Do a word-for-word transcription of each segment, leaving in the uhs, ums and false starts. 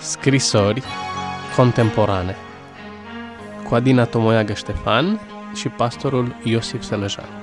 Scrisori contemporane cu Adina Tomoiagă Ștefan și pastorul Iosif Sălăjan.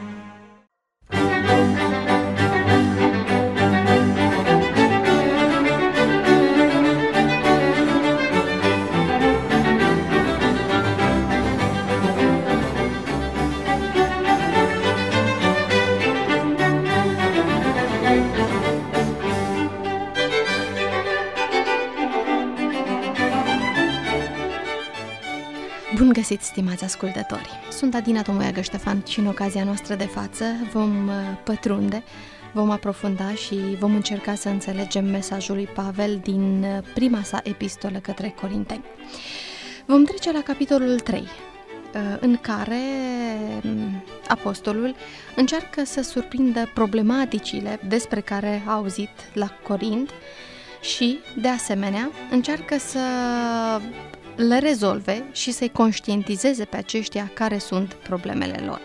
Bun găsit, stimați ascultători! Sunt Adina Tomoiagă Ștefan și în ocazia noastră de față vom pătrunde, vom aprofunda și vom încerca să înțelegem mesajul lui Pavel din prima sa epistolă către Corinteni. Vom trece la capitolul trei, în care apostolul încearcă să surprindă problematicile despre care a auzit la Corint și, de asemenea, încearcă să le rezolve și să-i conștientizeze pe aceștia care sunt problemele lor.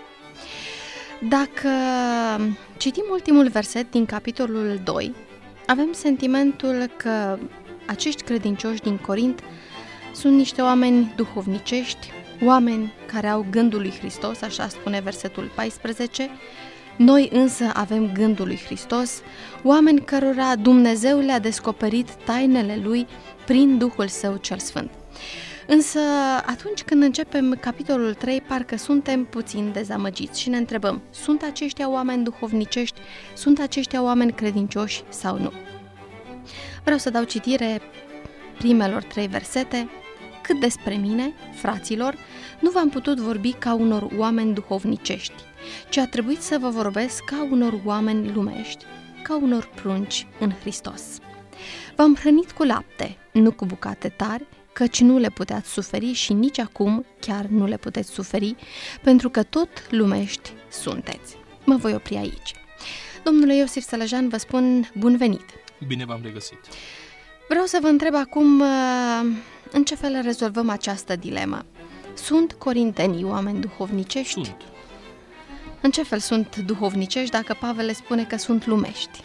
Dacă citim ultimul verset din capitolul doi, avem sentimentul că acești credincioși din Corint sunt niște oameni duhovnicești, oameni care au gândul lui Hristos, așa spune versetul paisprezece, noi însă avem gândul lui Hristos, oameni cărora Dumnezeu le-a descoperit tainele lui prin Duhul Său cel Sfânt. Însă atunci când începem capitolul trei, parcă suntem puțin dezamăgiți și ne întrebăm, sunt aceștia oameni duhovnicești, sunt aceștia oameni credincioși sau nu? Vreau să dau citire primelor trei versete. Cât despre mine, fraților, nu v-am putut vorbi ca unor oameni duhovnicești, ci a trebuit să vă vorbesc ca unor oameni lumești, ca unor prunci în Hristos. V-am hrănit cu lapte, nu cu bucate tari, căci nu le puteați suferi și nici acum chiar nu le puteți suferi, pentru că tot lumești sunteți. Mă voi opri aici. Domnule Iosif Sălăjan, vă spun bun venit! Bine v-am regăsit! Vreau să vă întreb acum în ce fel rezolvăm această dilemă. Sunt corintenii oameni duhovnicești? Sunt. În ce fel sunt duhovnicești dacă Pavel le spune că sunt lumești?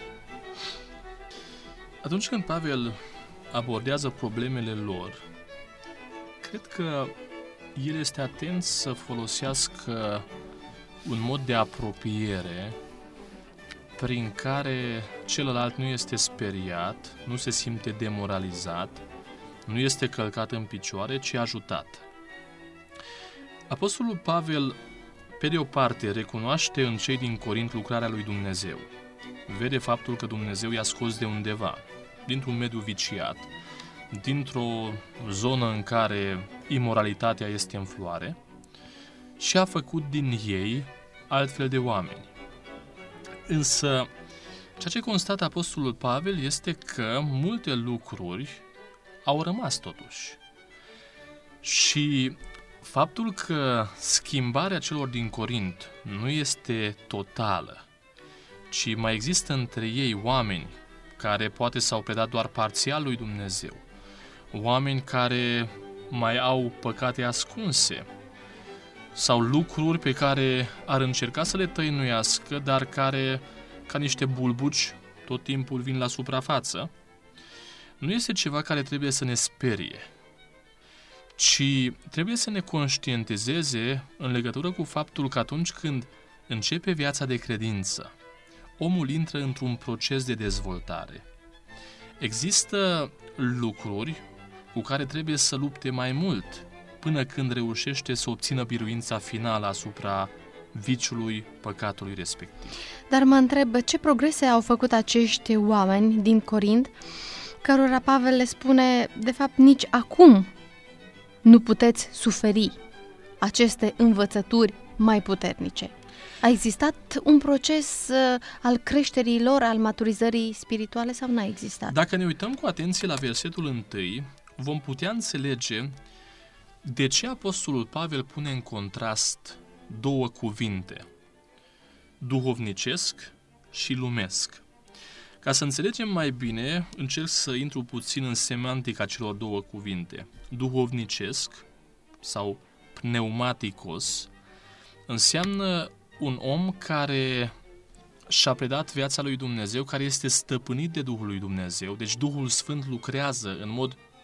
Atunci când Pavel abordează problemele lor, cred că el este atent să folosească un mod de apropiere prin care celălalt nu este speriat, nu se simte demoralizat, nu este călcat în picioare, ci ajutat. Apostolul Pavel, pe de o parte, recunoaște în cei din Corint lucrarea lui Dumnezeu. Vede faptul că Dumnezeu i-a scos de undeva, dintr-un mediu viciat, dintr-o zonă în care imoralitatea este în floare și a făcut din ei altfel de oameni. Însă, ceea ce constată apostolul Pavel este că multe lucruri au rămas totuși. Și faptul că schimbarea celor din Corint nu este totală, ci mai există între ei oameni care poate s-au predat doar parțial lui Dumnezeu, oameni care mai au păcate ascunse sau lucruri pe care ar încerca să le tăinuiască, dar care, ca niște bulbuci, tot timpul vin la suprafață, nu este ceva care trebuie să ne sperie, ci trebuie să ne conștientizeze în legătură cu faptul că atunci când începe viața de credință, omul intră într-un proces de dezvoltare. Există lucruri cu care trebuie să lupte mai mult până când reușește să obțină biruința finală asupra viciului, păcatului respectiv. Dar mă întreb, ce progrese au făcut acești oameni din Corint, cărora Pavel le spune, de fapt, nici acum nu puteți suferi aceste învățături mai puternice? A existat un proces uh, al creșterii lor, al maturizării spirituale sau n-a existat? Dacă ne uităm cu atenție la versetul întâi, vom putea înțelege de ce apostolul Pavel pune în contrast două cuvinte, duhovnicesc și lumesc. Ca să înțelegem mai bine, încerc să intru puțin în semantica celor două cuvinte. Duhovnicesc sau pneumaticos înseamnă un om care și-a predat viața lui Dumnezeu, care este stăpânit de Duhul lui Dumnezeu, deci Duhul Sfânt lucrează în mod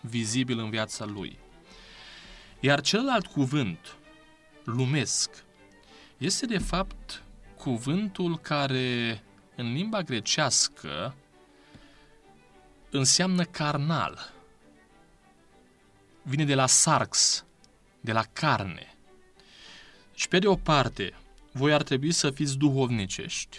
vizibil în viața lui. Iar celălalt cuvânt, lumesc, este de fapt cuvântul care în limba grecească înseamnă carnal. Vine de la sarx, de la carne. Și pe de o parte, voi ar trebui să fiți duhovnicești,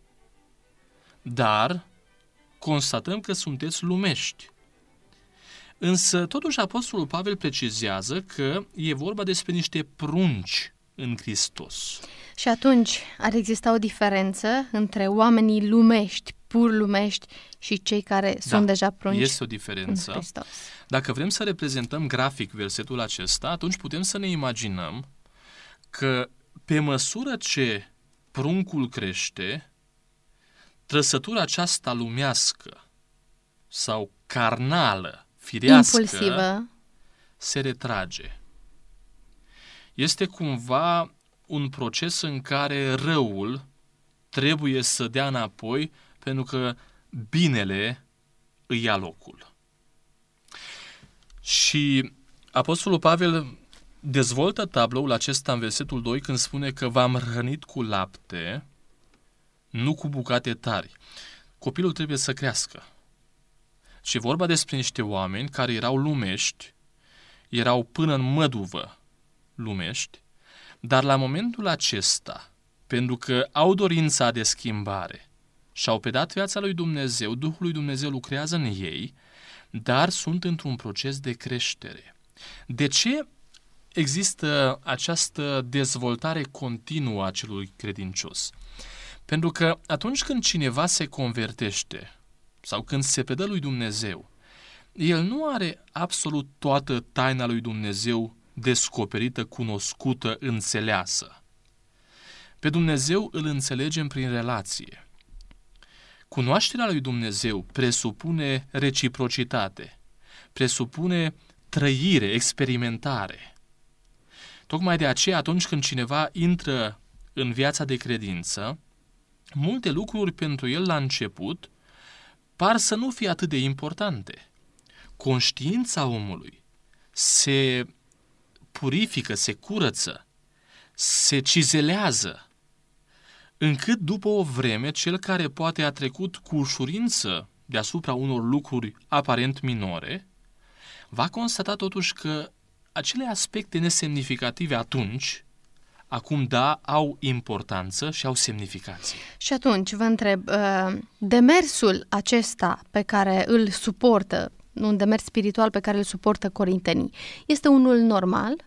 dar constatăm că sunteți lumești. Însă, totuși, Apostolul Pavel precizează că e vorba despre niște prunci în Hristos. Și atunci ar exista o diferență între oamenii lumești, pur lumești, și cei care Da, sunt deja prunci este o în diferență. Hristos. Dacă vrem să reprezentăm grafic versetul acesta, atunci putem să ne imaginăm că pe măsură ce pruncul crește, trăsătura aceasta lumească sau carnală, firească, Impulsivă. se retrage. Este cumva un proces în care răul trebuie să dea înapoi pentru că binele îi ia locul. Și Apostolul Pavel dezvoltă tabloul acesta în versetul doi când spune că v-am hrănit cu lapte, nu cu bucate tari. Copilul trebuie să crească. Și vorba despre niște oameni care erau lumești, erau până în măduvă lumești, dar la momentul acesta, pentru că au dorința de schimbare și-au predat viața lui Dumnezeu, Duhul lui Dumnezeu lucrează în ei, dar sunt într-un proces de creștere. De ce există această dezvoltare continuă a celui credincios? Pentru că atunci când cineva se convertește sau când se predă lui Dumnezeu, el nu are absolut toată taina lui Dumnezeu descoperită, cunoscută, înțeleasă. Pe Dumnezeu îl înțelegem prin relație. Cunoașterea lui Dumnezeu presupune reciprocitate, presupune trăire, experimentare. Tocmai de aceea, atunci când cineva intră în viața de credință, multe lucruri pentru el la început par să nu fie atât de importante. Conștiința omului se purifică, se curăță, se cizelează, încât după o vreme, cel care poate a trecut cu ușurință deasupra unor lucruri aparent minore, va constata totuși că acele aspecte nesemnificative atunci, acum da, au importanță și au semnificație. Și atunci vă întreb, demersul acesta pe care îl suportă, un demers spiritual pe care îl suportă corintenii, este unul normal?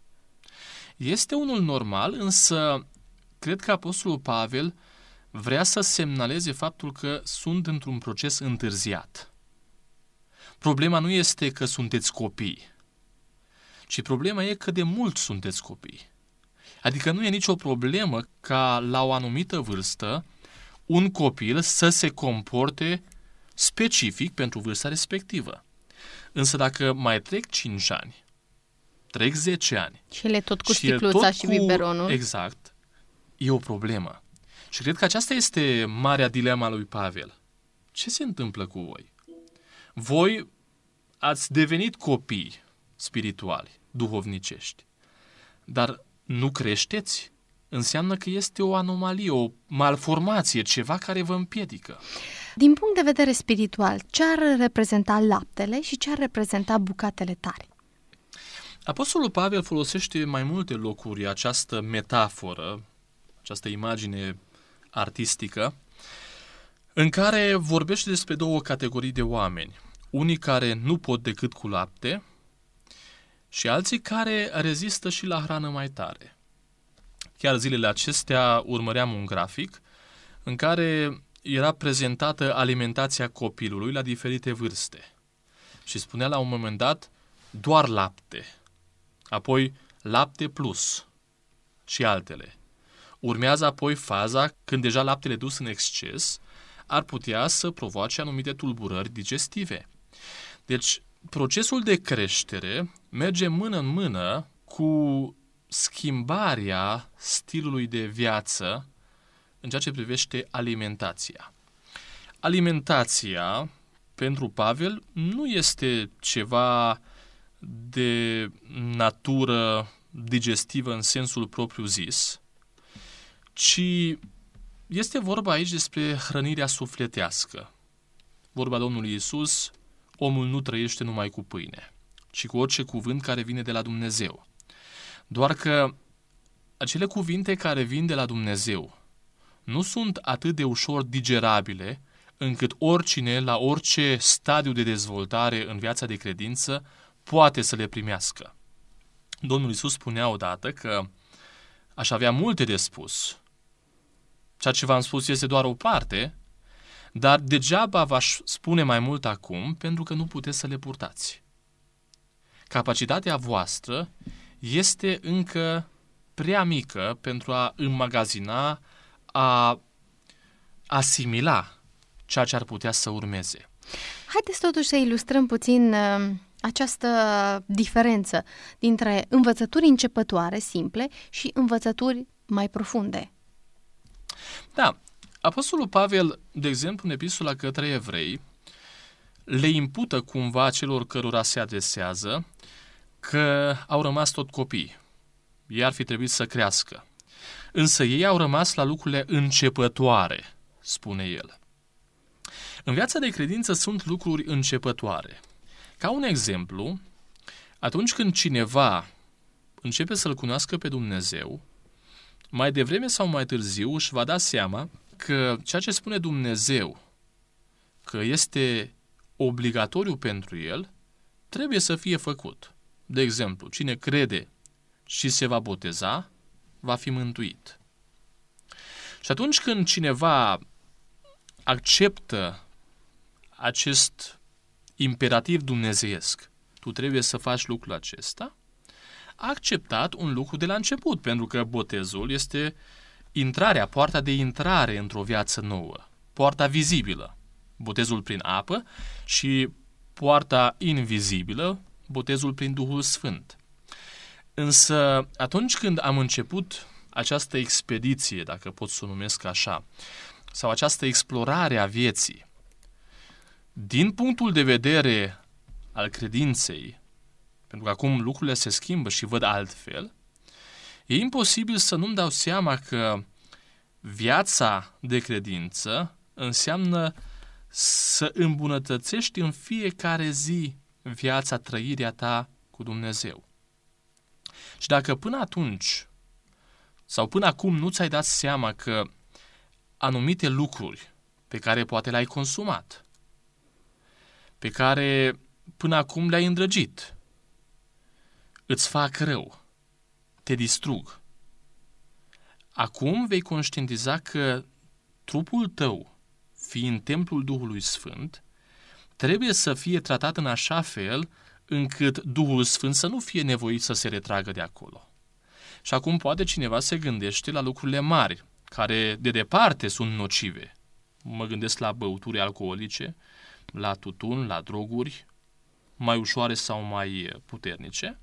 Este unul normal, însă cred că Apostolul Pavel vrea să semnaleze faptul că sunt într-un proces întârziat. Problema nu este că sunteți copii, ci problema e că de mult sunteți copii. Adică nu e nicio problemă ca la o anumită vârstă un copil să se comporte specific pentru vârsta respectivă. Însă dacă mai trec cinci ani, trec zece ani... Și el e tot cu și sticluța tot și cu... biberonul. Exact. E o problemă. Și cred că aceasta este marea dilema lui Pavel. Ce se întâmplă cu voi? Voi ați devenit copii spirituali, duhovnicești, dar nu creșteți? Înseamnă că este o anomalie, o malformație, ceva care vă împiedică. Din punct de vedere spiritual, ce ar reprezenta laptele și ce ar reprezenta bucatele tari? Apostolul Pavel folosește mai multe locuri această metaforă, această imagine artistică, în care vorbește despre două categorii de oameni. Unii care nu pot decât cu lapte și alții care rezistă și la hrană mai tare. Chiar zilele acestea urmăream un grafic în care era prezentată alimentația copilului la diferite vârste. Și spunea la un moment dat doar lapte, apoi lapte plus și altele. Urmează apoi faza când deja laptele dus în exces ar putea să provoace anumite tulburări digestive. Deci, procesul de creștere merge mână în mână cu schimbarea stilului de viață în ceea ce privește alimentația. Alimentația pentru Pavel nu este ceva de natură digestivă în sensul propriu zis, ci este vorba aici despre hrănirea sufletească. Vorba Domnului Iisus, omul nu trăiește numai cu pâine, ci cu orice cuvânt care vine de la Dumnezeu. Doar că acele cuvinte care vin de la Dumnezeu nu sunt atât de ușor digerabile, încât oricine, la orice stadiu de dezvoltare în viața de credință, poate să le primească. Domnul Iisus spunea odată că aș avea multe de spus. Ceea ce v-am spus este doar o parte, dar degeaba v-aș spune mai mult acum, pentru că nu puteți să le purtați. Capacitatea voastră este încă prea mică pentru a înmagazina, a asimila ceea ce ar putea să urmeze. Haideți totuși să ilustrăm puțin uh, această diferență dintre învățături începătoare, simple, și învățături mai profunde. Da, Apostolul Pavel, de exemplu, în epistola către evrei, le impută cumva celor cărora se adresează că au rămas tot copii. Ei ar fi trebuit să crească. Însă ei au rămas la lucrurile începătoare, spune el. În viața de credință sunt lucruri începătoare. Ca un exemplu, atunci când cineva începe să-L cunoască pe Dumnezeu, mai devreme sau mai târziu își va da seama că ceea ce spune Dumnezeu, că este obligatoriu pentru el, trebuie să fie făcut. De exemplu, cine crede și se va boteza, va fi mântuit. Și atunci când cineva acceptă acest imperativ dumnezeiesc, tu trebuie să faci lucrul acesta, a acceptat un lucru de la început, pentru că botezul este intrarea, poarta de intrare într-o viață nouă, poarta vizibilă, botezul prin apă, și poarta invizibilă, botezul prin Duhul Sfânt. Însă, atunci când am început această expediție, dacă pot să o numesc așa, sau această explorare a vieții, din punctul de vedere al credinței, pentru că acum lucrurile se schimbă și văd altfel, e imposibil să nu-mi dau seama că viața de credință înseamnă să îmbunătățești în fiecare zi viața, trăirea ta cu Dumnezeu. Și dacă până atunci sau până acum nu ți-ai dat seama că anumite lucruri pe care poate le-ai consumat, pe care până acum le-ai îndrăgit, îți fac rău, te distrug, acum vei conștientiza că trupul tău, fiind templul Duhului Sfânt, trebuie să fie tratat în așa fel încât Duhul Sfânt să nu fie nevoit să se retragă de acolo. Și acum poate cineva se gândește la lucrurile mari, care de departe sunt nocive. Mă gândesc la băuturi alcoolice, la tutun, la droguri, mai ușoare sau mai puternice.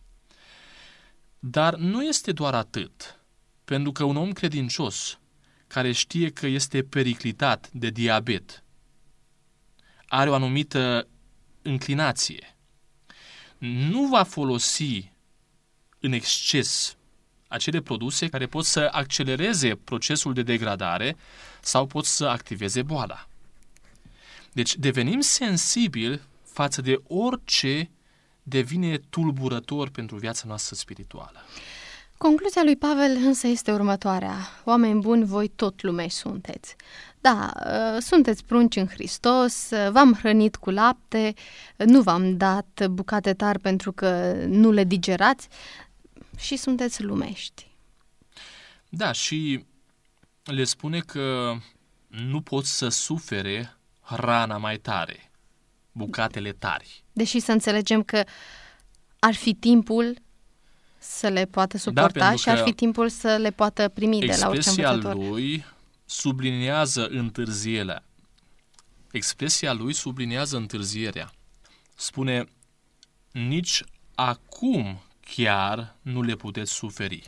Dar nu este doar atât, pentru că un om credincios, care știe că este periclitat de diabet, are o anumită înclinație, nu va folosi în exces acele produse care pot să accelereze procesul de degradare sau pot să activeze boala. Deci devenim sensibili față de orice devine tulburător pentru viața noastră spirituală. Concluzia lui Pavel însă este următoarea. Oameni buni, voi tot lumeși sunteți. Da, sunteți prunci în Hristos, v-am hrănit cu lapte, nu v-am dat bucate tari pentru că nu le digerați și sunteți lumești. Da, și le spune că nu pot să sufere hrana mai tare, bucatele tari. Deși să înțelegem că ar fi timpul să le poată suporta, da, și ar fi timpul să le poată primi de la orice învățător. Expresia lui subliniază întârzierea. Expresia lui subliniază întârzierea. Spune, nici acum chiar nu le puteți suferi.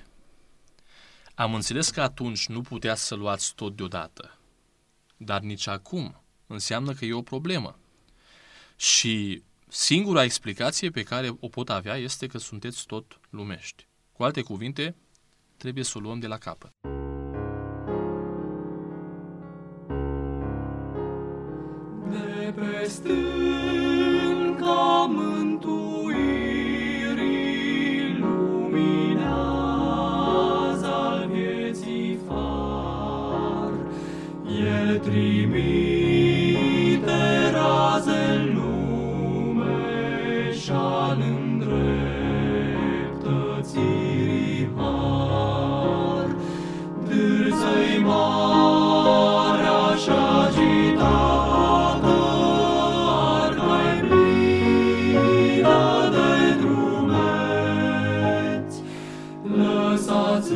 Am înțeles că atunci nu puteați să luați tot deodată, dar nici acum înseamnă că e o problemă. Și singura explicație pe care o pot avea este că sunteți tot lumești. Cu alte cuvinte, trebuie să o luăm de la capăt. De pe stânca mântuirii luminează al vieții far, El trimite raze-n lume și-al îndreptățirii har, dârză-i marea și-agitată, arca-i plină de drumeți, lăsați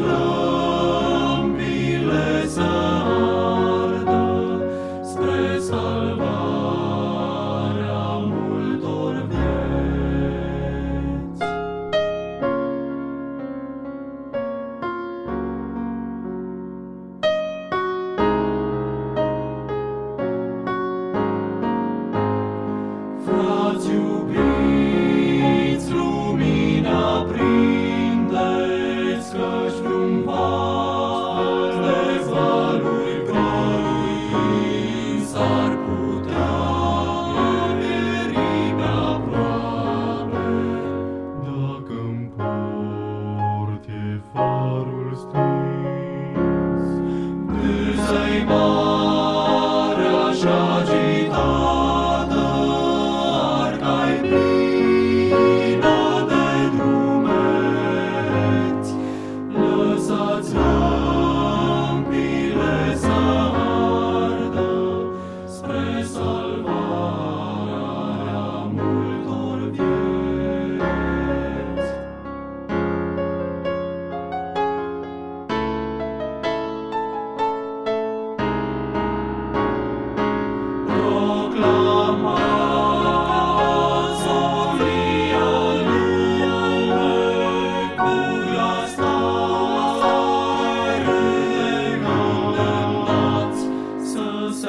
lămpile să ardă spre salvarea multor vieți. Frați iubiți, lumina prindeți, căci vreun vas de valuri grăi s-ar putea pieri pe-aproape. Dacă-mi port e farul stins, dârză-i marea și agitată, arca-i plină de drumeți, lăsați lămpile să ardă spre salvarea multor vieți. Proclamați solia lumei cu glas tare, îndemnați să se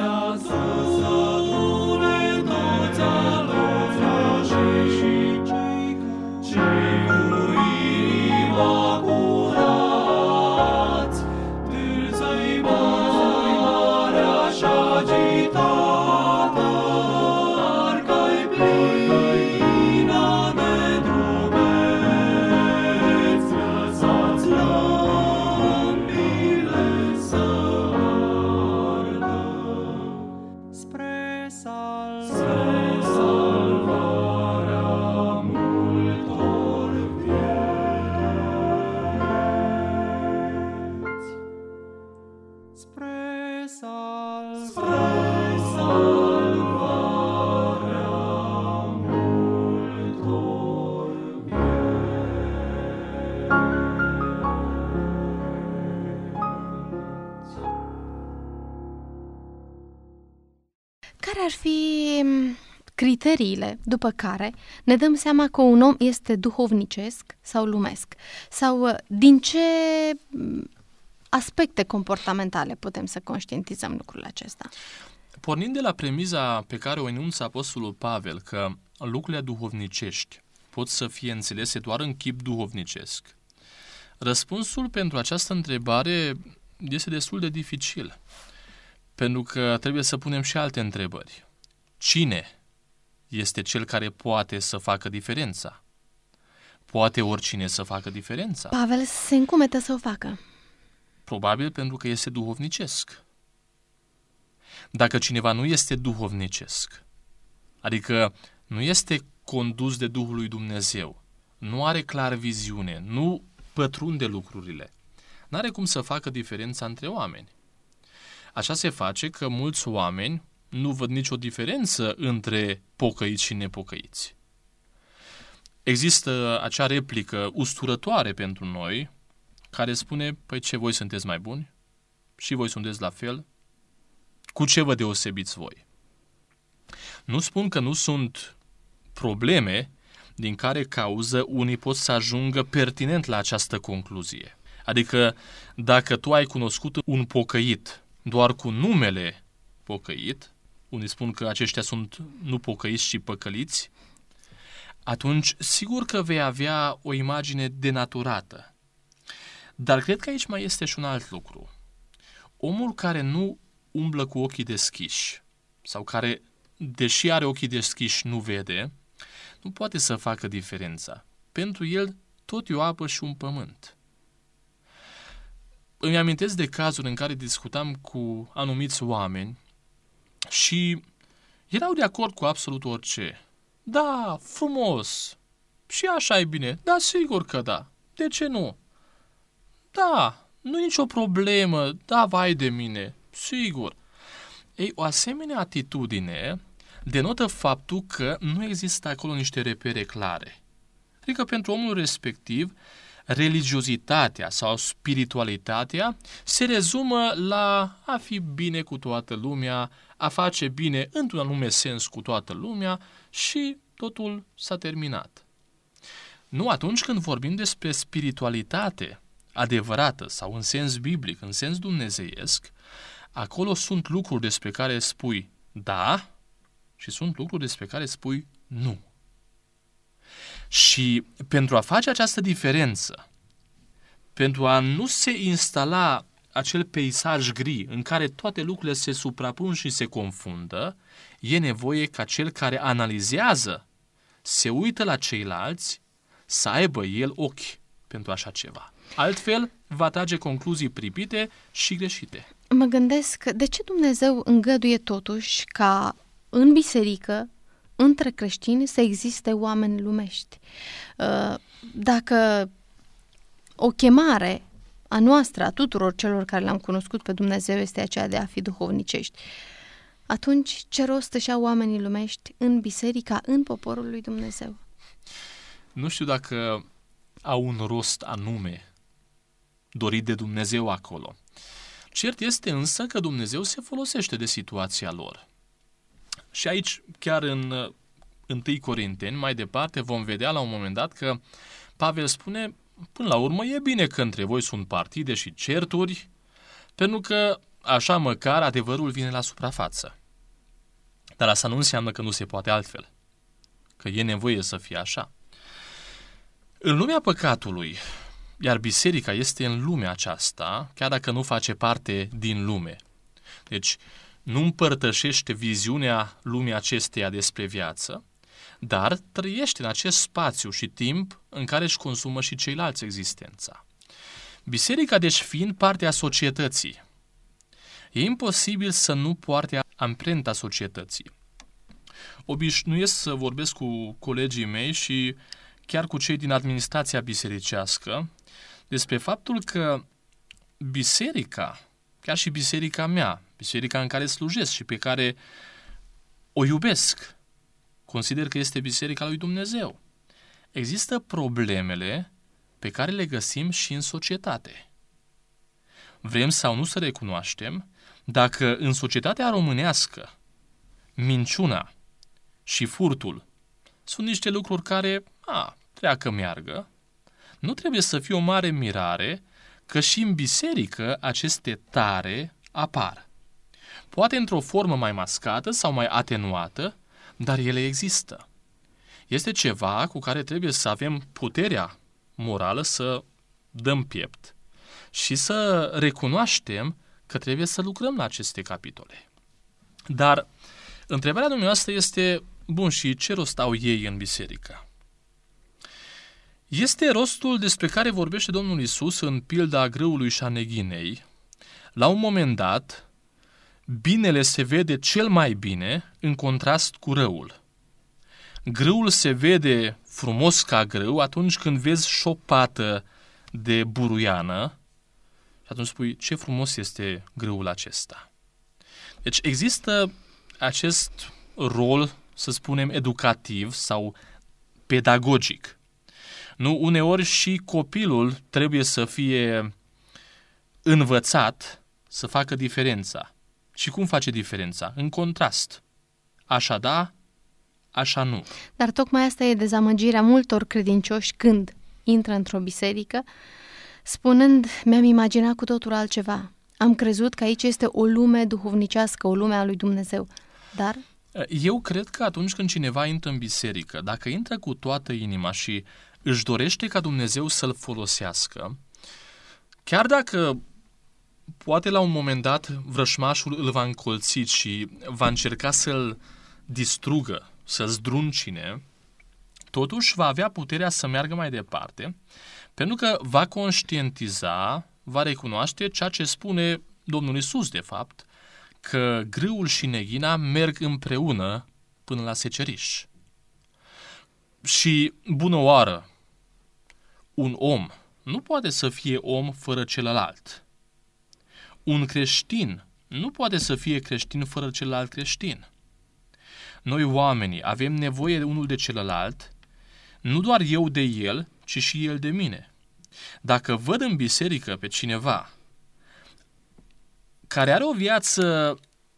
adune toți alovrajii și cei cu inima curați, dârză-i marea și agitată, arca-i plină de drumeți, lăsați lămpile să ardă spre salvarea multor vieți. Spre salvarea multor vieți. Care ar fi m, criteriile după care ne dăm seama că un om este duhovnicesc sau lumesc? Sau uh, din ce m, aspecte comportamentale putem să conștientizăm lucrul acesta? Pornind de la premiza pe care o enunță Apostolul Pavel, că lucrurile duhovnicești pot să fie înțelese doar în chip duhovnicesc, răspunsul pentru această întrebare este destul de dificil, pentru că trebuie să punem și alte întrebări. Cine este cel care poate să facă diferența? Poate oricine să facă diferența? Pavel se încumetă să o facă. Probabil pentru că este duhovnicesc. Dacă cineva nu este duhovnicesc, adică nu este condus de Duhul lui Dumnezeu, nu are clar viziune, nu pătrunde lucrurile, n-are cum să facă diferența între oameni. Așa se face că mulți oameni nu văd nicio diferență între pocăiți și nepocăiți. Există acea replică usturătoare pentru noi, care spune, păi ce, voi sunteți mai buni? Și voi sunteți la fel? Cu ce vă deosebiți voi? Nu spun că nu sunt probleme din care cauză unii pot să ajungă pertinent la această concluzie. Adică dacă tu ai cunoscut un pocăit doar cu numele pocăit, unii spun că aceștia sunt nu pocăiți, ci păcăliți, atunci sigur că vei avea o imagine denaturată. Dar cred că aici mai este și un alt lucru. Omul care nu umblă cu ochii deschiși sau care, deși are ochii deschiși, nu vede, nu poate să facă diferența. Pentru el tot e o apă și un pământ. Îmi amintesc de cazuri în care discutam cu anumiți oameni și erau de acord cu absolut orice. Da, frumos, și așa e bine, da, sigur că da, de ce nu? Da, nu e nicio problemă, da, vai de mine, sigur. Ei, o asemenea atitudine denotă faptul că nu există acolo niște repere clare. Adică pentru omul respectiv, religiozitatea sau spiritualitatea se rezumă la a fi bine cu toată lumea, a face bine într-un anume sens cu toată lumea și totul s-a terminat. Nu, atunci când vorbim despre spiritualitate adevărată sau în sens biblic, în sens dumnezeiesc, acolo sunt lucruri despre care spui da și sunt lucruri despre care spui nu. Și pentru a face această diferență, pentru a nu se instala acel peisaj gri în care toate lucrurile se suprapun și se confundă, e nevoie ca cel care analizează, se uită la ceilalți, să aibă el ochi pentru așa ceva. Altfel, va trage concluzii pripite și greșite. Mă gândesc, de ce Dumnezeu îngăduie totuși ca în biserică, între creștini, să existe oameni lumești? Dacă o chemare a noastră, a tuturor celor care l-am cunoscut pe Dumnezeu, este aceea de a fi duhovnicești, atunci ce rost își au oamenii lumești în biserica, în poporul lui Dumnezeu? Nu știu dacă au un rost anume dorit de Dumnezeu acolo. Cert este însă că Dumnezeu se folosește de situația lor. Și aici, chiar în întâi Corinteni, mai departe, vom vedea la un moment dat că Pavel spune, până la urmă e bine că între voi sunt partide și certuri, pentru că așa măcar adevărul vine la suprafață. Dar asta nu înseamnă că nu se poate altfel, că e nevoie să fie așa. În lumea păcatului, iar biserica este în lumea aceasta, chiar dacă nu face parte din lume. Deci, nu împărtășește viziunea lumii acesteia despre viață, dar trăiește în acest spațiu și timp în care își consumă și ceilalți existența. Biserica, deci, fiind parte a societății, e imposibil să nu poarte amprenta societății. Obișnuiesc să vorbesc cu colegii mei și chiar cu cei din administrația bisericească despre faptul că biserica, chiar și biserica mea, biserica în care slujesc și pe care o iubesc, consider că este biserica lui Dumnezeu. Există problemele pe care le găsim și în societate. Vrem sau nu să recunoaștem, dacă în societatea românească minciuna și furtul sunt niște lucruri care, a, treacă meargă, nu trebuie să fie o mare mirare că și în biserică aceste tare apar. Poate într-o formă mai mascată sau mai atenuată, dar ele există. Este ceva cu care trebuie să avem puterea morală să dăm piept și să recunoaștem că trebuie să lucrăm la aceste capitole. Dar întrebarea dumneavoastră este, bun, și ce rost au ei în biserică? Este rostul despre care vorbește Domnul Iisus în pilda grâului și a neghinei. La un moment dat, binele se vede cel mai bine în contrast cu răul. Grâul se vede frumos ca grâu atunci când vezi și o pată de buruiană și atunci spui, ce frumos este grâul acesta. Deci există acest rol, să spunem, educativ sau pedagogic. Nu, uneori și copilul trebuie să fie învățat să facă diferența. Și cum face diferența? În contrast. Așa da, așa nu. Dar tocmai asta e dezamăgirea multor credincioși când intră într-o biserică, spunând, mi-am imaginat cu totul altceva. Am crezut că aici este o lume duhovnicească, o lume a lui Dumnezeu. Dar? Eu cred că atunci când cineva intră în biserică, dacă intră cu toată inima și își dorește ca Dumnezeu să-l folosească, chiar dacă poate la un moment dat vrășmașul îl va încolți și va încerca să-l distrugă, să-l zdruncine, totuși va avea puterea să meargă mai departe, pentru că va conștientiza, va recunoaște ceea ce spune Domnul Iisus, de fapt, că grâul și neghina merg împreună până la seceriș. Și bună oară, un om nu poate să fie om fără celălalt. Un creștin nu poate să fie creștin fără celălalt creștin. Noi oamenii avem nevoie de unul de celălalt, nu doar eu de el, ci și el de mine. Dacă văd în biserică pe cineva care are o viață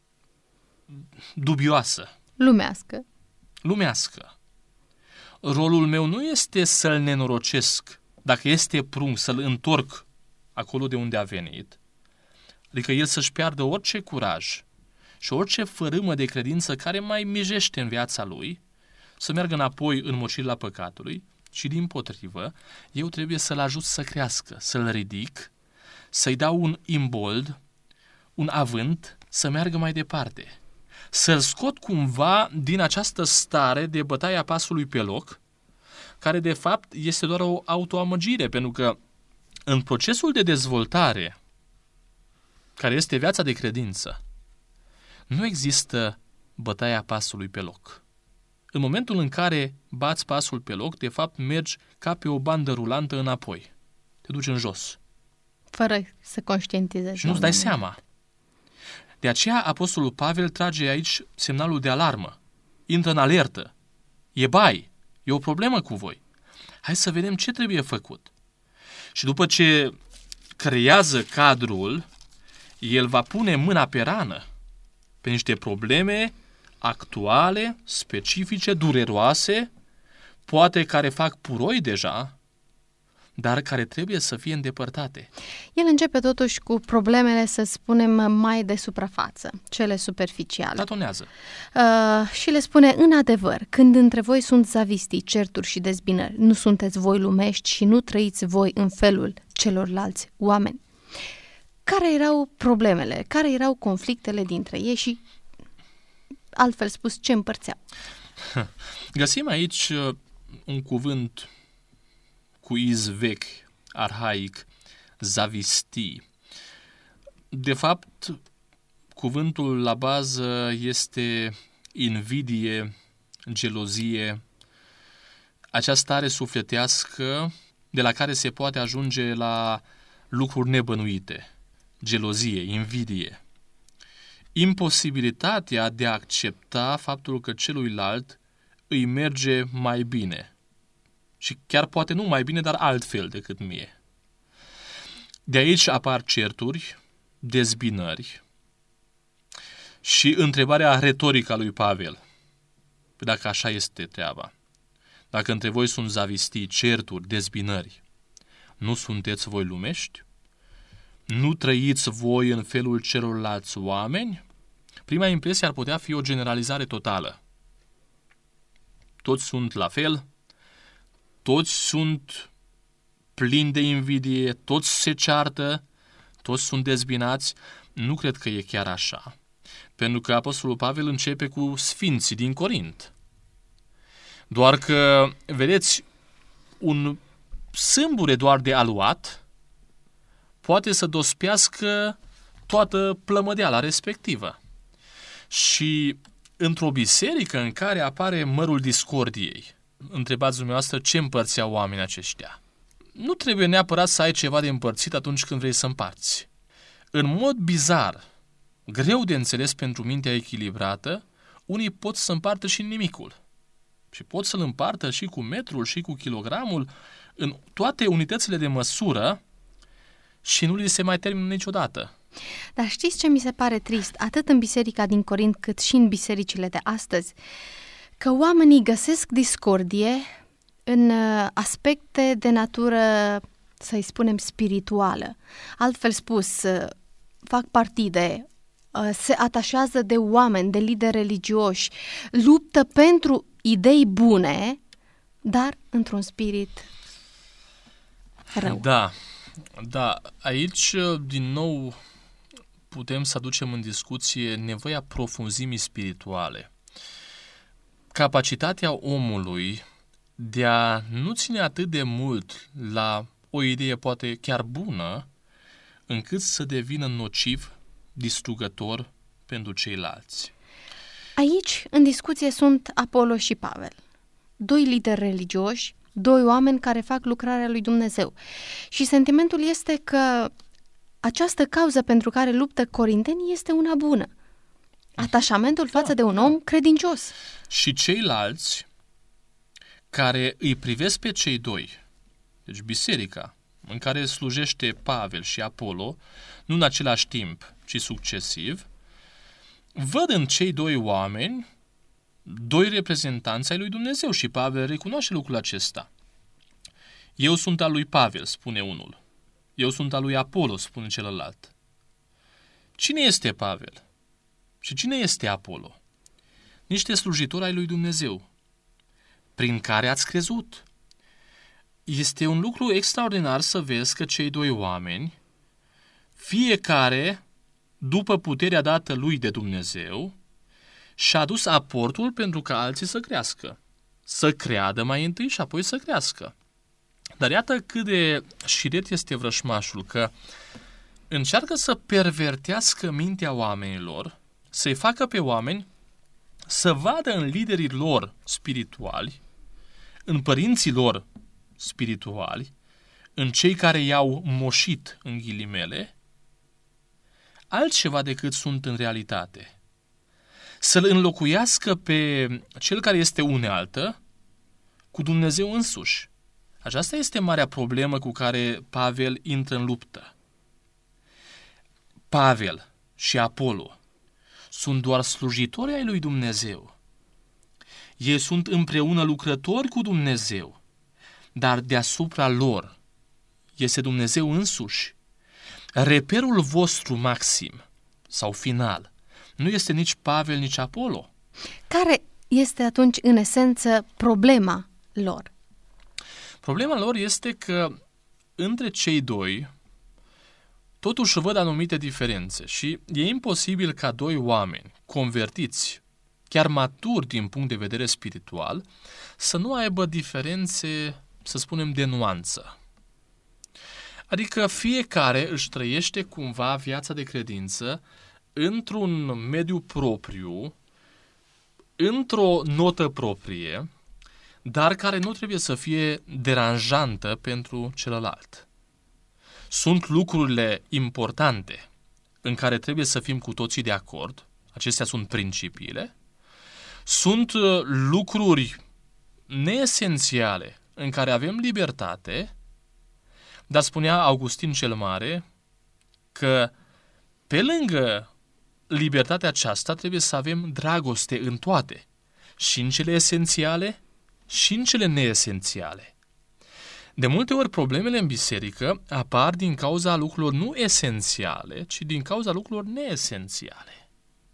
dubioasă, Lumească. lumească, rolul meu nu este să-l nenorocesc, dacă este prunc, să-l întorc acolo de unde a venit, adică el să-și piardă orice curaj și orice fărâmă de credință care mai mijește în viața lui, să meargă înapoi în mocirla păcatului, ci dimpotrivă, eu trebuie să-l ajut să crească, să-l ridic, să-i dau un imbold, un avânt, să meargă mai departe. Să-l scot cumva din această stare de bătaia pasului pe loc, care de fapt este doar o autoamăgire, pentru că în procesul de dezvoltare, care este viața de credință, nu există bătaia pasului pe loc. În momentul în care bați pasul pe loc, de fapt mergi ca pe o bandă rulantă înapoi. Te duci în jos. Fără să conștientizezi. Și nu-ți dai seama. De aceea Apostolul Pavel trage aici semnalul de alarmă. Intră în alertă. E bai. E o problemă cu voi. Hai să vedem ce trebuie făcut. Și după ce creează cadrul, el va pune mâna pe rană, pe niște probleme actuale, specifice, dureroase, poate care fac puroi deja, dar care trebuie să fie îndepărtate. El începe totuși cu problemele, să spunem, mai de suprafață, cele superficiale. Tatonează. Uh, și le spune, în adevăr, când între voi sunt zavistii, certuri și dezbinări, nu sunteți voi lumești și nu trăiți voi în felul celorlalți oameni. Care erau problemele, care erau conflictele dintre ei și, altfel spus, ce împărțeau? Găsim aici un cuvânt cu iz vechi, arhaic, zavisti. De fapt, cuvântul la bază este invidie, gelozie, acea stare sufletească de la care se poate ajunge la lucruri nebănuite, gelozie, invidie. Imposibilitatea de a accepta faptul că celuilalt îi merge mai bine. Și chiar poate nu mai bine, dar altfel decât mie. De aici apar certuri, dezbinări și întrebarea retorică a lui Pavel. Dacă așa este treaba. Dacă între voi sunt zavistii, certuri, dezbinări, nu sunteți voi lumești? Nu trăiți voi în felul celorlalți oameni? Prima impresie ar putea fi o generalizare totală. Toți sunt la fel, toți sunt plini de invidie, toți se ceartă, toți sunt dezbinați. Nu cred că e chiar așa. Pentru că Apostolul Pavel începe cu sfinții din Corint. Doar că, vedeți, un sâmbure doar de aluat poate să dospească toată plămădeala respectivă. Și într-o biserică în care apare mărul discordiei, întrebați dumneavoastră ce împărțeau oamenii aceștia. Nu trebuie neapărat să ai ceva de împărțit atunci când vrei să împarți. În mod bizar, greu de înțeles pentru mintea echilibrată, unii pot să împartă și nimicul. Și pot să-l împartă și cu metrul și cu kilogramul în toate unitățile de măsură și nu li se mai termină niciodată. Dar știți ce mi se pare trist, atât în biserica din Corint cât și în bisericile de astăzi? Că oamenii găsesc discordie în aspecte de natură, să-i spunem, spirituală. Altfel spus, fac partide, se atașează de oameni, de lideri religioși, luptă pentru idei bune, dar într-un spirit rău. Da, da. Aici, din nou, putem să aducem în discuție nevoia profunzimii spirituale. Capacitatea omului de a nu ține atât de mult la o idee poate chiar bună, încât să devină nociv, distrugător pentru ceilalți. Aici, în discuție, sunt Apollo și Pavel, doi lideri religioși, doi oameni care fac lucrarea lui Dumnezeu. Și sentimentul este că această cauză pentru care luptă corintenii este una bună. Atașamentul față Da, de un da. om credincios. Și ceilalți care îi privesc pe cei doi, deci biserica, în care slujește Pavel și Apollo, nu în același timp, ci succesiv, văd în cei doi oameni doi reprezentanți ai lui Dumnezeu și Pavel recunoaște lucrul acesta. Eu sunt al lui Pavel, spune unul. Eu sunt al lui Apollo, spune celălalt. Cine este Pavel? Și cine este Apollo? Niște slujitori ai lui Dumnezeu, prin care ați crezut. Este un lucru extraordinar să vezi că cei doi oameni, fiecare, după puterea dată lui de Dumnezeu, și-a adus aportul pentru ca alții să crească. Să creadă mai întâi și apoi să crească. Dar iată cât de șiret este vrășmașul, că încearcă să pervertească mintea oamenilor, să-i facă pe oameni să vadă în liderii lor spirituali, în părinții lor spirituali, în cei care i-au moșit, în ghilimele, altceva decât sunt în realitate. Să-l înlocuiască pe cel care este unealtă cu Dumnezeu însuși. Aceasta este marea problemă cu care Pavel intră în luptă. Pavel și Apollo sunt doar slujitori ai lui Dumnezeu. Ei sunt împreună lucrători cu Dumnezeu, dar deasupra lor este Dumnezeu însuși. Reperul vostru maxim sau final nu este nici Pavel, nici Apollo. Care este atunci, în esență, problema lor? Problema lor este că între cei doi totuși văd anumite diferențe și e imposibil ca doi oameni convertiți, chiar maturi din punct de vedere spiritual, să nu aibă diferențe, să spunem, de nuanță. Adică fiecare își trăiește cumva viața de credință într-un mediu propriu, într-o notă proprie, dar care nu trebuie să fie deranjantă pentru celălalt. Sunt lucrurile importante în care trebuie să fim cu toții de acord, acestea sunt principiile, sunt lucruri neesențiale în care avem libertate, dar spunea Augustin cel Mare că pe lângă libertatea aceasta trebuie să avem dragoste în toate, și în cele esențiale și în cele neesențiale. De multe ori problemele în biserică apar din cauza lucrurilor nu esențiale, ci din cauza lucrurilor neesențiale.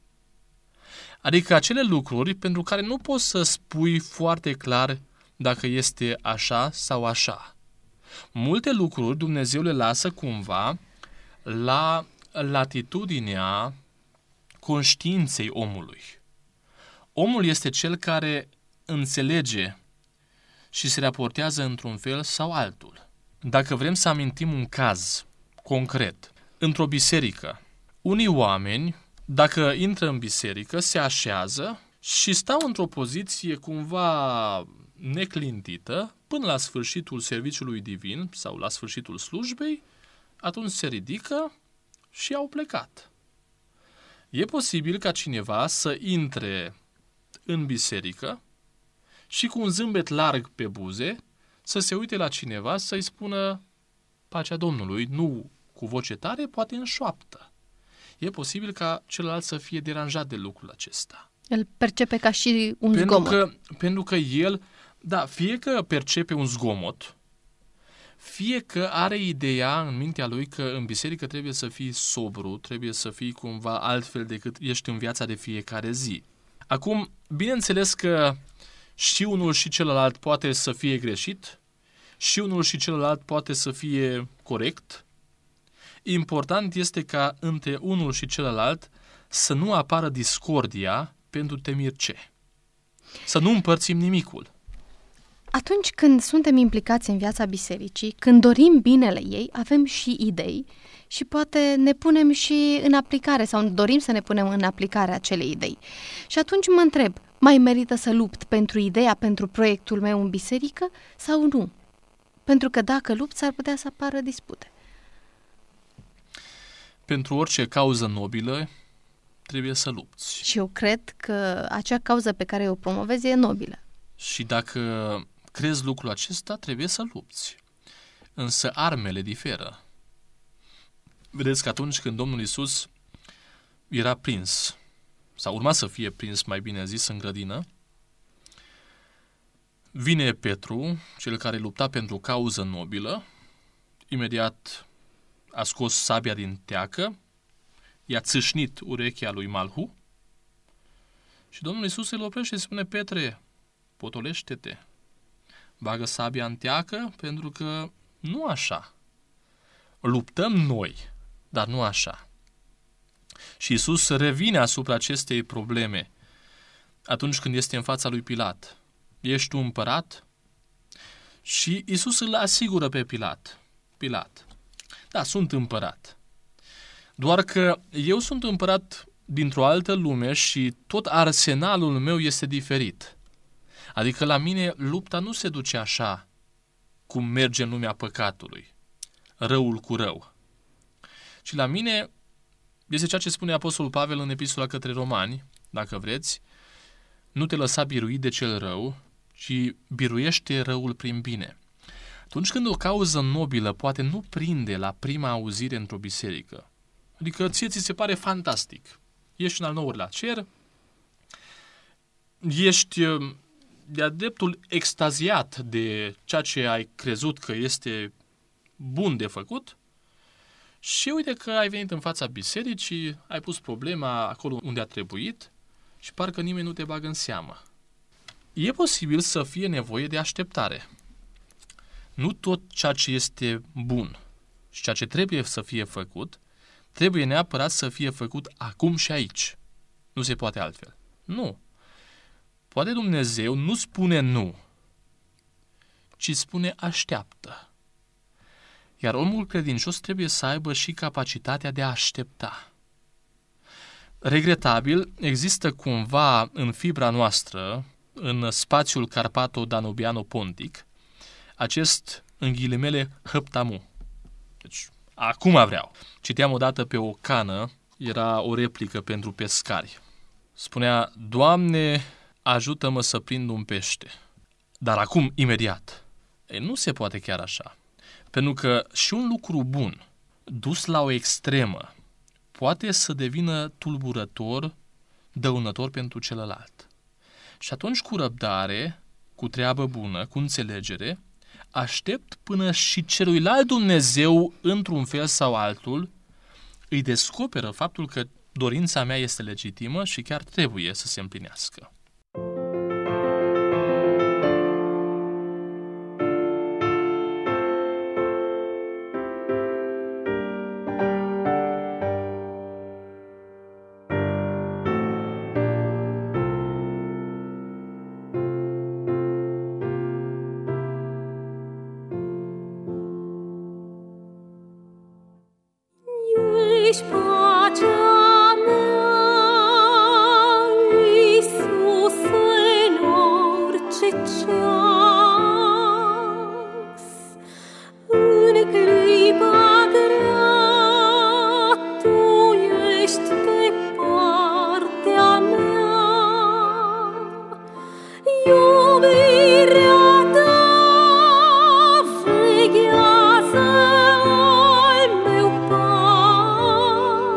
Adică acele lucruri pentru care nu poți să spui foarte clar dacă este așa sau așa. Multe lucruri Dumnezeu le lasă cumva la latitudinea conștiinței omului. Omul este cel care înțelege și se raportează într-un fel sau altul. Dacă vrem să amintim un caz concret, într-o biserică, unii oameni, dacă intră în biserică, se așează și stau într-o poziție cumva neclintită până la sfârșitul serviciului divin sau la sfârșitul slujbei, atunci se ridică și au plecat. E posibil ca cineva să intre în biserică și cu un zâmbet larg pe buze să se uite la cineva să-i spună pacea Domnului, nu cu voce tare, poate în șoaptă. E posibil ca celălalt să fie deranjat de lucrul acesta. Îl percepe ca și un pentru zgomot. Că, pentru că el, da, fie că percepe un zgomot, fie că are ideea în mintea lui că în biserică trebuie să fii sobru, trebuie să fii cumva altfel decât ești în viața de fiecare zi. Acum, bineînțeles că și unul și celălalt poate să fie greșit, și unul și celălalt poate să fie corect. Important este ca între unul și celălalt să nu apară discordia pentru temiri ce. Să nu împărțim nimicul. Atunci când suntem implicați în viața bisericii, când dorim binele ei, avem și idei și poate ne punem și în aplicare sau dorim să ne punem în aplicare acelei idei. Și atunci mă întreb, mai merită să lupt pentru ideea, pentru proiectul meu în biserică sau nu? Pentru că dacă lupt, s-ar putea să apară dispute. Pentru orice cauză nobilă, trebuie să lupți. Și eu cred că acea cauză pe care o promovezi e nobilă. Și dacă crezi lucrul acesta, trebuie să lupți. Însă armele diferă. Vedeți că atunci când Domnul Iisus era prins, sau urma să fie prins, mai bine zis, în grădină, vine Petru, cel care lupta pentru cauză nobilă, imediat a scos sabia din teacă, i-a țâșnit urechea lui Malhu și Domnul Iisus îl oprește și spune: Petre, potolește-te, bagă sabia în teacă, pentru că nu așa. Luptăm noi, dar nu așa. Și Iisus revine asupra acestei probleme atunci când este în fața lui Pilat. Ești tu împărat? Și Iisus îl asigură pe Pilat. Pilat, da, sunt împărat. Doar că eu sunt împărat dintr-o altă lume și tot arsenalul meu este diferit. Adică la mine lupta nu se duce așa cum merge în lumea păcatului, răul cu rău. Și la mine este ceea ce spune Apostolul Pavel în epistola către Romani, dacă vreți: nu te lăsa biruit de cel rău, ci biruiește răul prin bine. Atunci când o cauză nobilă poate nu prinde la prima auzire într-o biserică, adică ție ți se pare fantastic, ești în al nouălea cer, ești de-a dreptul extaziat de ceea ce ai crezut că este bun de făcut, și uite că ai venit în fața bisericii, ai pus problema acolo unde a trebuit și parcă nimeni nu te bagă în seamă. E posibil să fie nevoie de așteptare. Nu tot ceea ce este bun și ceea ce trebuie să fie făcut, trebuie neapărat să fie făcut acum și aici. Nu se poate altfel. Nu. Poate Dumnezeu nu spune nu, ci spune așteaptă. Iar omul credincios trebuie să aibă și capacitatea de a aștepta. Regretabil, există cumva în fibra noastră, în spațiul carpato-danubiano-pontic, acest, în ghilimele, hăptamu. Deci, acum vreau. Citeam odată pe o cană, era o replică pentru pescari. Spunea: Doamne, ajută-mă să prind un pește. Dar acum, imediat. Ei, nu se poate chiar așa. Pentru că și un lucru bun, dus la o extremă, poate să devină tulburător, dăunător pentru celălalt. Și atunci, cu răbdare, cu treabă bună, cu înțelegere, aștept până și celuilalt Dumnezeu, într-un fel sau altul, îi descoperă faptul că dorința mea este legitimă și chiar trebuie să se împlinească. Ești pacea mea, Iisuse, în orice ceas. În clipa grea, Tu ești de partea mea. Iubirea Ta veghează al meu pas.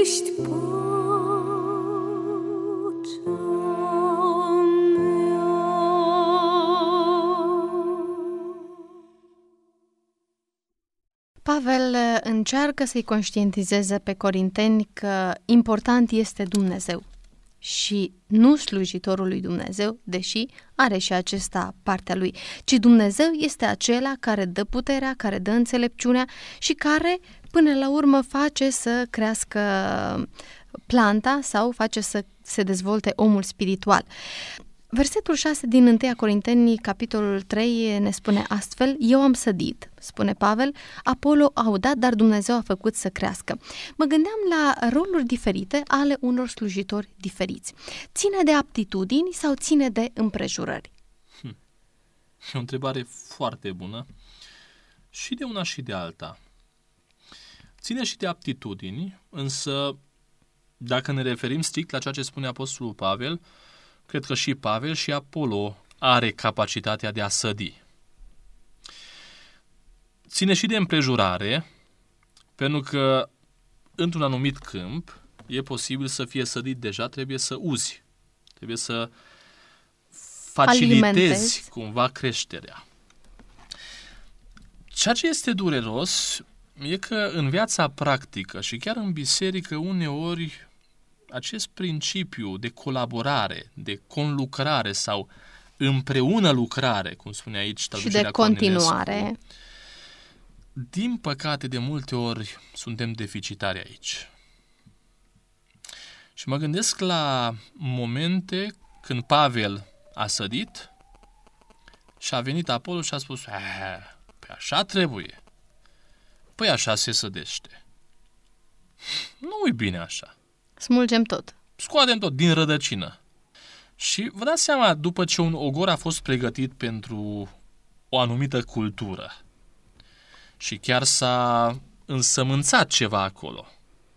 ești pacea mea. Pavel încearcă să-i conștientizeze pe corinteni că important este Dumnezeu și nu slujitorul lui Dumnezeu, deși are și acesta partea lui, ci Dumnezeu este acela care dă puterea, care dă înțelepciunea și care până la urmă face să crească planta sau face să se dezvolte omul spiritual. Versetul șase din întâi Corinteni, capitolul trei, ne spune astfel: eu am sădit, spune Pavel, Apollo a udat, dar Dumnezeu a făcut să crească. Mă gândeam la roluri diferite ale unor slujitori diferiți. Ține de aptitudini sau ține de împrejurări? Hm. E o întrebare foarte bună. Și de una și de alta. Ține și de aptitudini, însă dacă ne referim strict la ceea ce spune Apostolul Pavel, cred că și Pavel și Apollo are capacitatea de a sădi. Ține și de împrejurare, pentru că într-un anumit câmp e posibil să fie sădit deja, trebuie să uzi, trebuie să facilitezi Alimentezi. cumva creșterea. Ceea ce este dureros e că în viața practică și chiar în biserică uneori acest principiu de colaborare, de conlucrare sau împreună lucrare, cum spune aici Și traducerea de continuare. Cornilescu, din păcate de multe ori suntem deficitari aici. Și mă gândesc la momente când Pavel a sădit și a venit Apollo și a spus: păi așa trebuie, păi așa se sădește. Nu-i bine așa. Smulgem tot. Scoatem tot din rădăcină. Și vă dați seama, după ce un ogor a fost pregătit pentru o anumită cultură și chiar s-a însămânțat ceva acolo,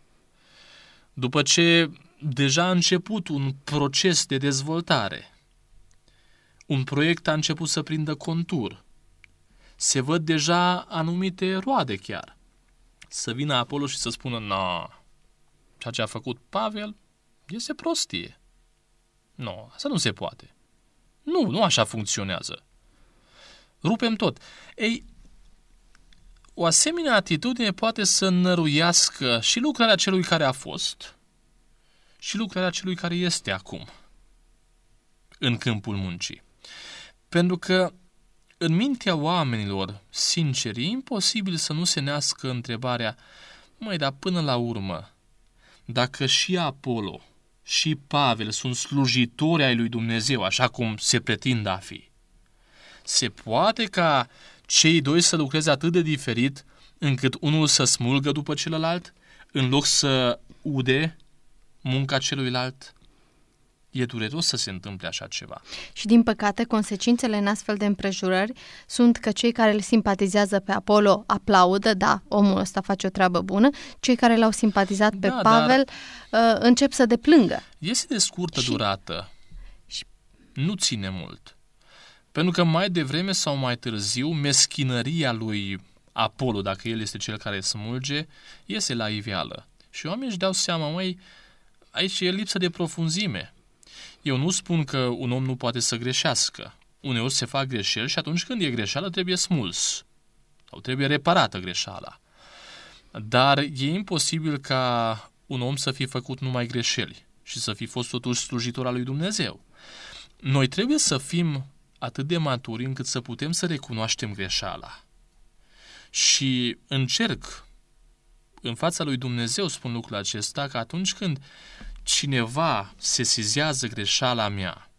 după ce deja a început un proces de dezvoltare, un proiect a început să prindă contur, se văd deja anumite roade chiar, să vină Apollo și să spună: no, ceea ce a făcut Pavel este prostie. Nu, asta nu se poate. Nu, nu așa funcționează. Rupem tot. Ei, o asemenea atitudine poate să năruiască și lucrarea celui care a fost și lucrarea celui care este acum în câmpul muncii. Pentru că în mintea oamenilor sinceri e imposibil să nu se nască întrebarea: măi, dar până la urmă, dacă și Apollo și Pavel sunt slujitori ai lui Dumnezeu, așa cum se pretinde a fi, se poate ca cei doi să lucreze atât de diferit încât unul să smulgă după celălalt, în loc să ude munca celuilalt? E dureros să se întâmple așa ceva. Și din păcate, consecințele în astfel de împrejurări sunt că cei care îl simpatizează pe Apollo aplaudă: da, omul ăsta face o treabă bună. Cei care l-au simpatizat pe Da, Pavel uh, încep să deplângă. Este de scurtă Și- durată. și- Nu ține mult. Pentru că mai devreme sau mai târziu, meschinăria lui Apollo, dacă el este cel care smulge, iese la iveală. Și oamenii își dau seama: măi, aici e lipsă de profunzime. Eu nu spun că un om nu poate să greșească. Uneori se fac greșeli și atunci când e greșeală trebuie smuls sau trebuie reparată greșeala. Dar e imposibil ca un om să fie făcut numai greșeli și să fi fost totuși slujitor al lui Dumnezeu. Noi trebuie să fim atât de maturi încât să putem să recunoaștem greșeala. Și încerc în fața lui Dumnezeu, spun lucrul acesta, că atunci când cineva sesizează greșeala mea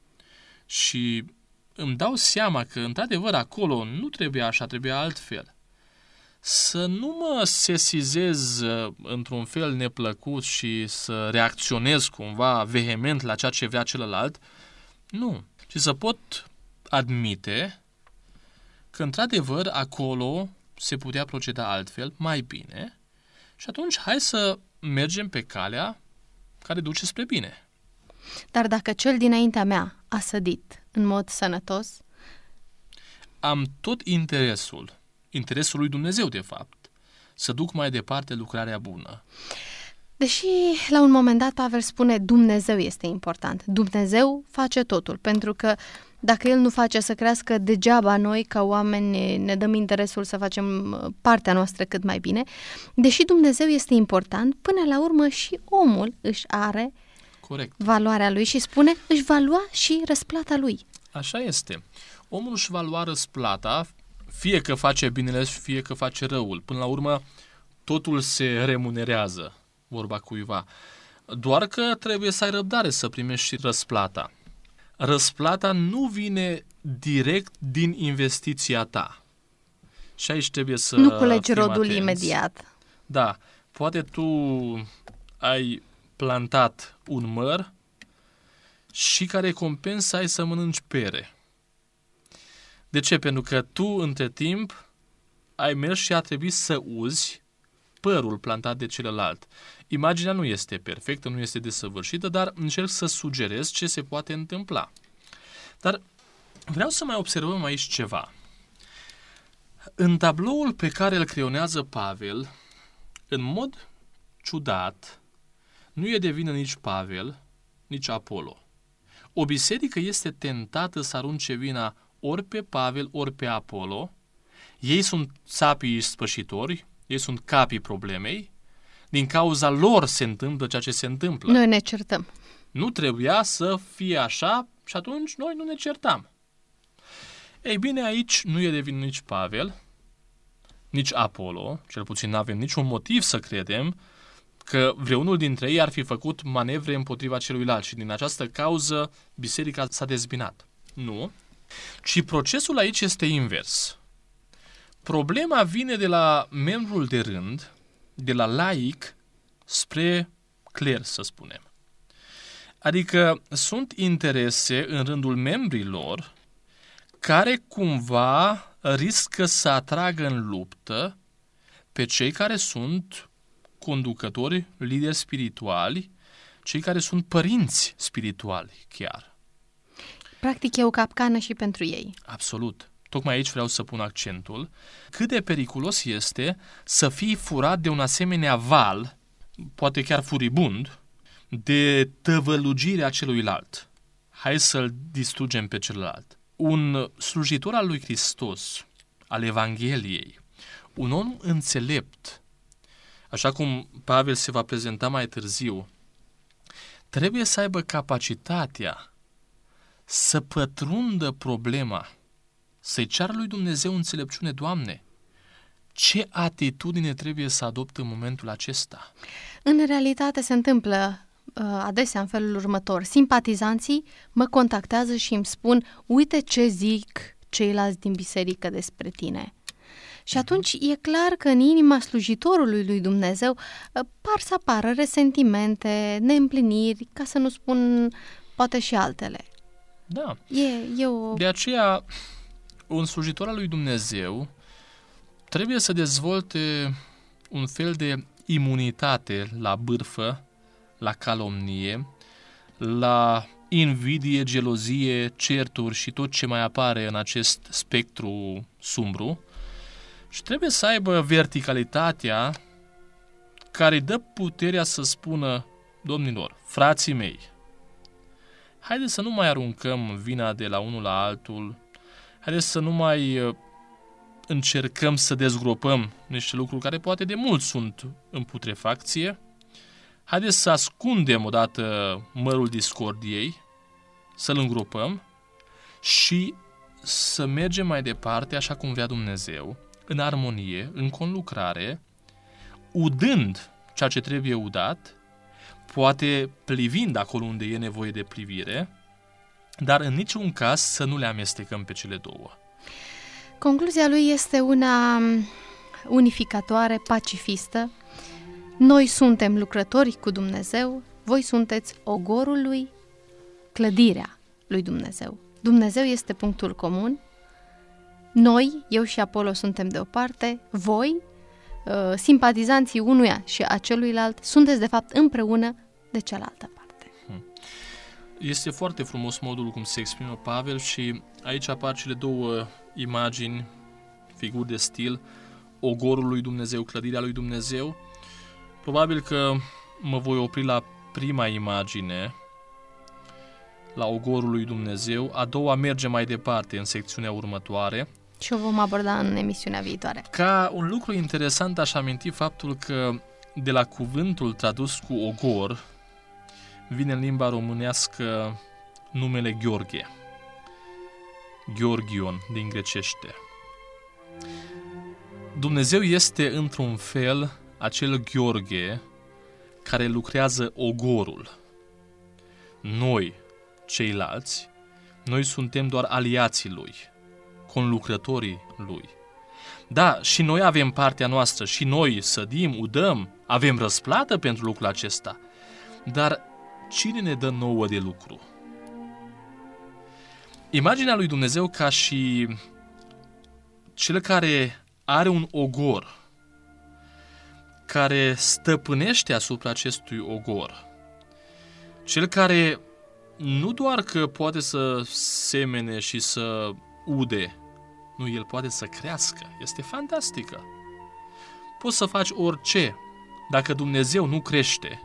și îmi dau seama că într-adevăr acolo nu trebuie așa, trebuie altfel, să nu mă sesizez într-un fel neplăcut și să reacționez cumva vehement la ceea ce vrea celălalt, nu, ci să pot admite că într-adevăr acolo se putea proceda altfel, mai bine, și atunci hai să mergem pe calea care duce spre bine. Dar dacă cel dinaintea mea a sădit în mod sănătos, Am tot interesul, interesul lui Dumnezeu de fapt, să duc mai departe lucrarea bună. Deși la un moment dat Pavel spune Dumnezeu este important. Dumnezeu face totul, pentru că dacă El nu face să crească, degeaba noi ca oameni ne dăm interesul să facem partea noastră cât mai bine. Deși Dumnezeu este important, până la urmă și omul își are Corect. valoarea lui și spune își va lua și răsplata lui. Așa este. Omul își va lua răsplata, fie că face binele, fie că face răul. Până la urmă, totul se remunerează, vorba cuiva. Doar că trebuie să ai răbdare să primești și răsplata. Răsplata nu vine direct din investiția ta. Și aici trebuie să Nu culegi fim rodul atenți. imediat. Da, poate tu ai plantat un măr și ca recompensă ai să mănânci pere. De ce? Pentru că tu, între timp, ai mers și a trebuit să uzi părul plantat de celălalt. Imaginea nu este perfectă, nu este desăvârșită, dar încerc să sugerez ce se poate întâmpla. Dar vreau să mai observăm aici ceva. În tabloul pe care îl creionează Pavel, în mod ciudat, nu e de vină nici Pavel, nici Apollo. O biserică este tentată să arunce vina ori pe Pavel, ori pe Apollo. Ei sunt țapii spășitori, ei sunt capii problemei. Din cauza lor se întâmplă ceea ce se întâmplă. Noi ne certăm. Nu trebuia să fie așa și atunci noi nu ne certam. Ei bine, aici nu e de vină nici Pavel, nici Apollo, cel puțin nu avem niciun motiv să credem că vreunul dintre ei ar fi făcut manevre împotriva celuilalt și din această cauză biserica s-a dezbinat. Nu, ci procesul aici este invers. Problema vine de la membrul de rând, de la laic spre cler, să spunem. Adică sunt interese în rândul membrilor care cumva riscă să atragă în luptă pe cei care sunt conducători, lideri spirituali, cei care sunt părinți spirituali chiar. Practic e o capcană și pentru ei. Absolut. Tocmai aici vreau să pun accentul. Cât de periculos este să fii furat de un asemenea val, poate chiar furibund, de tăvălugirea celuilalt. Hai să-l distrugem pe celălalt. Un slujitor al lui Hristos, al Evangheliei, un om înțelept, așa cum Pavel se va prezenta mai târziu, trebuie să aibă capacitatea să pătrundă problema, să-i ceară lui Dumnezeu înțelepciune. Doamne, ce atitudine trebuie să adopt în momentul acesta? În realitate se întâmplă uh, adesea în felul următor. Simpatizanții mă contactează și îmi spun, uite ce zic ceilalți din biserică despre tine. Și atunci e clar că în inima slujitorului lui Dumnezeu uh, par să apară resentimente, neîmpliniri, ca să nu spun poate și altele. Da. E, e o... De aceea, un slujitor al lui Dumnezeu trebuie să dezvolte un fel de imunitate la bârfă, la calomnie, la invidie, gelozie, certuri și tot ce mai apare în acest spectru sumbru și trebuie să aibă verticalitatea care îi dă puterea să spună, domnilor, frații mei, haideți să nu mai aruncăm vina de la unul la altul, haideți să nu mai încercăm să dezgropăm niște lucruri care poate de mult sunt în putrefacție. Haideți să ascundem odată mărul discordiei, să-l îngropăm și să mergem mai departe așa cum vrea Dumnezeu, în armonie, în conlucrare, udând ceea ce trebuie udat, poate plivind acolo unde e nevoie de plivire, dar în niciun caz să nu le amestecăm pe cele două. Concluzia lui este una unificatoare, pacifistă. Noi suntem lucrători cu Dumnezeu, voi sunteți ogorul lui, clădirea lui Dumnezeu. Dumnezeu este punctul comun. Noi, eu și Apollo, suntem de o parte, voi, simpatizanții unuia și a celuilalt, sunteți de fapt împreună de cealaltă parte. Este foarte frumos modul cum se exprimă Pavel și aici apar cele două imagini, figuri de stil, ogorul lui Dumnezeu, clădirea lui Dumnezeu. Probabil că mă voi opri la prima imagine, la ogorul lui Dumnezeu. A doua merge mai departe în secțiunea următoare. Și o vom aborda în emisiunea viitoare. Ca un lucru interesant aș aminti faptul că de la cuvântul tradus cu ogor vine în limba românească numele Gheorghe. Gheorghion din grecește. Dumnezeu este într-un fel acel Gheorghe care lucrează ogorul. Noi, ceilalți, noi suntem doar aliații lui, conlucrătorii lui. Da, și noi avem partea noastră, și noi sădim, udăm, avem răsplată pentru lucrul acesta. Dar cine ne dă nouă de lucru? Imaginea lui Dumnezeu ca și cel care are un ogor, care stăpânește asupra acestui ogor, cel care nu doar că poate să semene și să ude, nu, el poate să crească. Este fantastică. Poți să faci orice. Dacă Dumnezeu nu crește,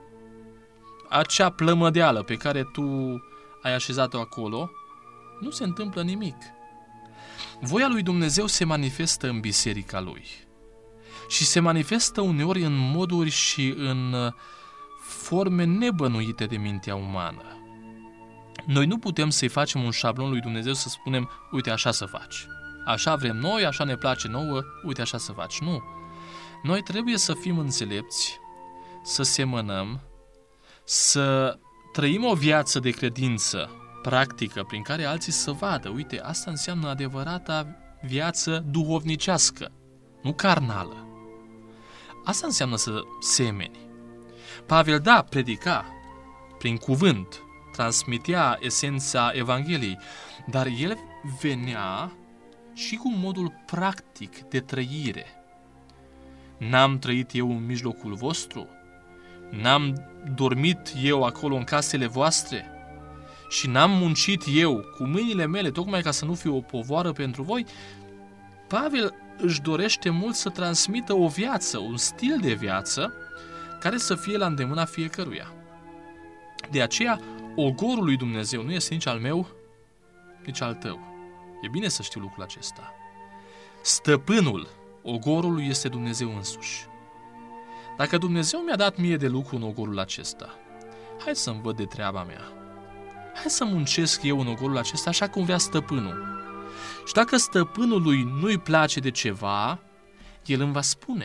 acea plămădeală pe care tu ai așezat-o acolo, nu se întâmplă nimic. Voia lui Dumnezeu se manifestă în biserica lui. Și se manifestă uneori în moduri și în forme nebănuite de mintea umană. Noi nu putem să-i facem un șablon lui Dumnezeu să spunem, uite, așa să faci. Așa vrem noi, așa ne place nouă, uite, așa să faci. Nu. Noi trebuie să fim înțelepți, să semănăm, să trăim o viață de credință practică prin care alții să vadă, uite, asta înseamnă adevărata viață duhovnicească, nu carnală. Asta înseamnă să semeni. Pavel, da, predica prin cuvânt, transmitea esența Evangheliei, dar el venea și cu modul practic de trăire. N-am trăit eu în mijlocul vostru? N-am dormit eu acolo în casele voastre? Și n-am muncit eu cu mâinile mele tocmai ca să nu fiu o povoară pentru voi? Pavel își dorește mult să transmită o viață, un stil de viață care să fie la îndemâna fiecăruia. De aceea, ogorul lui Dumnezeu nu este nici al meu, nici al tău. E bine să știu lucrul acesta. Stăpânul ogorului este Dumnezeu însuși. Dacă Dumnezeu mi-a dat mie de lucru în ogorul acesta, hai să-mi văd de treaba mea. Hai să muncesc eu în ogorul acesta așa cum vrea stăpânul. Și dacă stăpânului nu-i place de ceva, el îmi va spune.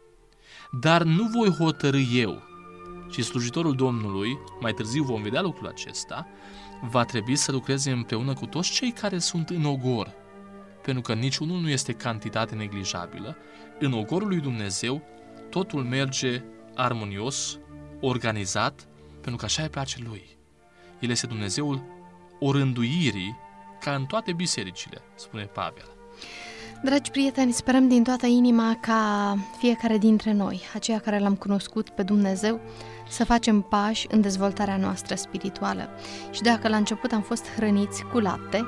Dar nu voi hotărî eu. Și slujitorul Domnului, mai târziu vom vedea lucrul acesta, va trebui să lucreze împreună cu toți cei care sunt în ogor. Pentru că niciunul nu este cantitate neglijabilă. În ogorul lui Dumnezeu totul merge armonios, organizat, pentru că așa îi place lui. El este Dumnezeul orânduirii, ca în toate bisericile, spune Pavel. Dragi prieteni, sperăm din toată inima ca fiecare dintre noi, aceia care l-am cunoscut pe Dumnezeu, să facem pași în dezvoltarea noastră spirituală. Și dacă la început am fost hrăniți cu lapte,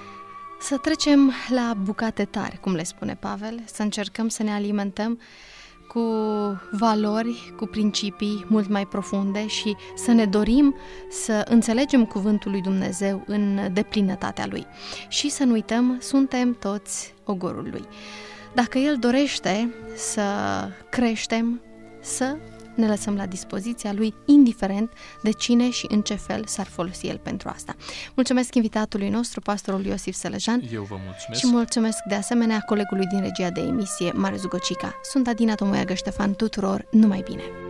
să trecem la bucate tari, cum le spune Pavel, să încercăm să ne alimentăm cu valori, cu principii mult mai profunde și să ne dorim să înțelegem cuvântul lui Dumnezeu în deplinătatea lui. Și să nu uităm, suntem toți ogorul lui. Dacă El dorește să creștem, să ne lăsăm la dispoziția lui, indiferent de cine și în ce fel s-ar folosi el pentru asta. Mulțumesc invitatului nostru, pastorul Iosif Selejan. Eu vă mulțumesc. Și mulțumesc de asemenea colegului din regia de emisie, Marius Gocica. Sunt Adina Tomoiagă Ștefan, tuturor numai bine!